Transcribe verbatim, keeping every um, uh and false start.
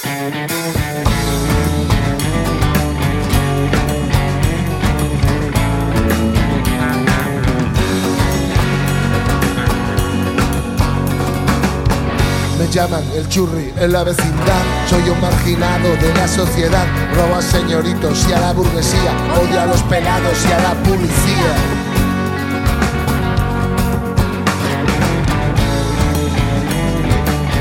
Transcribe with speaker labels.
Speaker 1: Me llaman el churri en la vecindad. Soy un marginado de la sociedad. Robo a señoritos y a la burguesía. Odio a los pelados y a la policía.